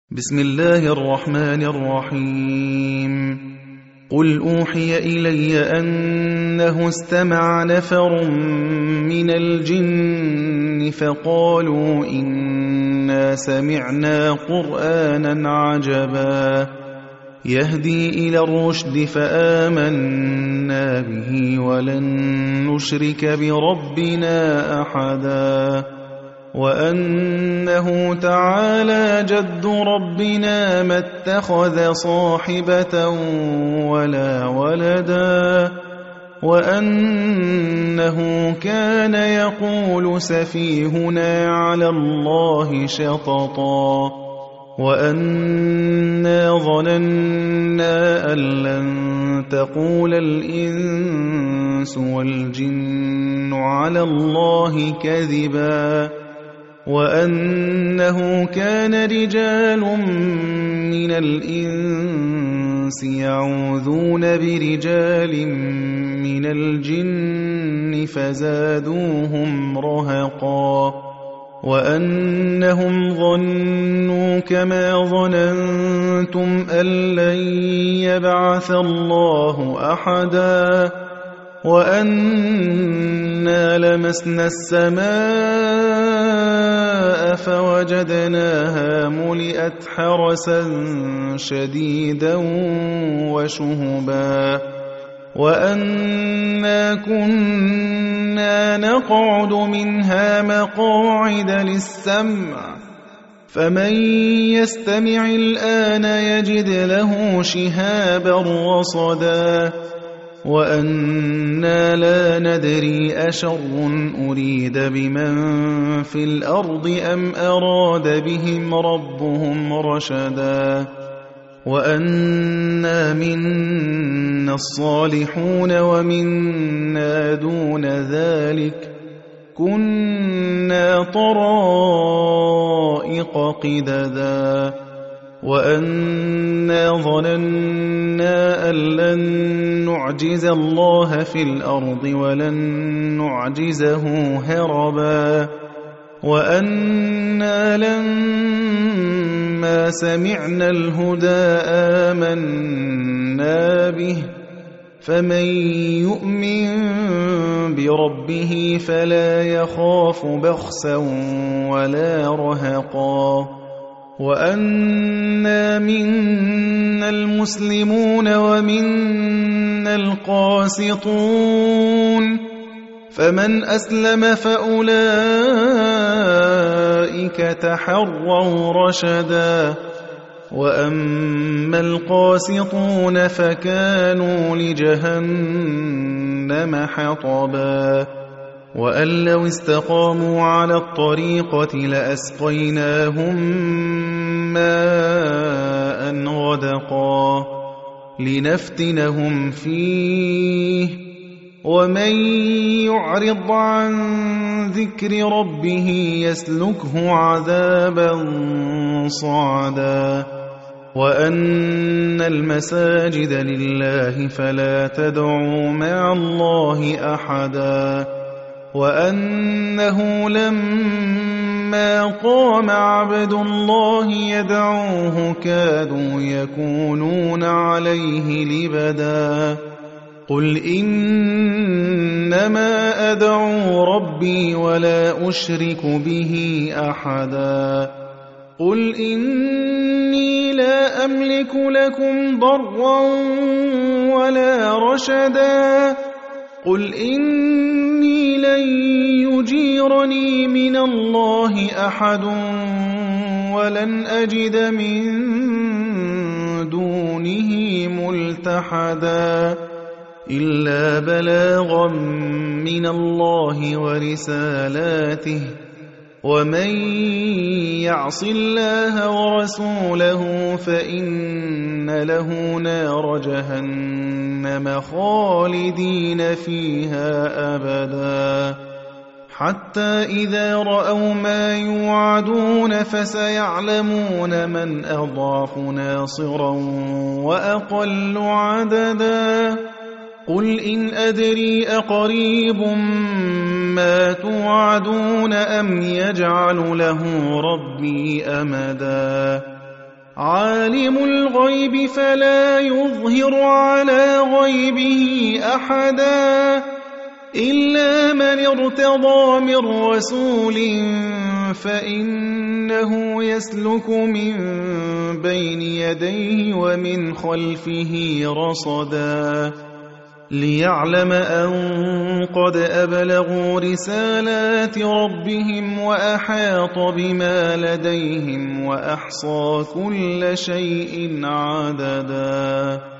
بسم الله الرحمن الرحيم قل أوحي إلي أنه استمع نفر من الجن فقالوا إنا سمعنا قرآنا عجبا يهدي إلى الرشد فآمنا به ولن نشرك بربنا أحدا وأنه تعالى جد ربنا ما اتخذ صاحبة ولا ولدا وأنه كان يقول سفيهنا على الله شططا وأنا ظننا أن لن تقول الإنس والجن على الله كذبا وأنه كان رجال من الإنس يعوذون برجال من الجن فزادوهم رهقا وأنهم ظنوا كما ظننتم أن لن يبعث الله أحدا وأنا لمسنا السماء فوجدناها ملئت حرسا شديدا وشهبا وأنا كنا نقعد منها مقاعد للسمع فمن يستمع الآن يجد له شهابا رصدا وأنا لا ندري أشر أريد بمن في الأرض أم أراد بهم ربهم رشدا وأنا منا الصالحون ومنا دون ذلك كنا طرائق قددا وأنا ظننا أن لن نعجز الله في الأرض ولن نعجزه هربا وأنا لما سمعنا الهدى آمنا به فمن يؤمن بربه فلا يخاف بخسا ولا رهقا وأنا منا المسلمون ومنا القاسطون فمن أسلم فأولئك تحروا رشدا وأما القاسطون فكانوا لجهنم حطبا وأن لو استقاموا على الطريقة لأسقيناهم ماء غدقا لنفتنهم فيه ومن يعرض عن ذكر ربه يسلكه عذابا صعدا وأن المساجد لله فلا تدعوا مع الله أحدا وأنه لما قام عبد الله يدعوه كادوا يكونون عليه لبدا قل إنما أدعو ربي ولا أشرك به أحدا قل إني لا أملك لكم ضرا ولا رشدا قل إني لن يجيرني من الله أحد ولن أجد من دونه ملتحدا إلا بلاغا من الله ورسالاته ومن يعص الله ورسوله فإن له نار جهنم خالدين فيها أبدا حتى إذا رأوا ما يوعدون فسيعلمون من أضعف ناصرا وأقل عددا قل إن أدري أقريب ما توعدون أم يجعل له ربي أمدا عالم الغيب فلا يظهر على غيبه أحدا إلا من ارتضى من رسول فإنه يسلك من بين يديه ومن خلفه رصدا ليعلم أن قد أبلغوا رسالات ربهم وأحاط بما لديهم وأحصى كل شيء عددا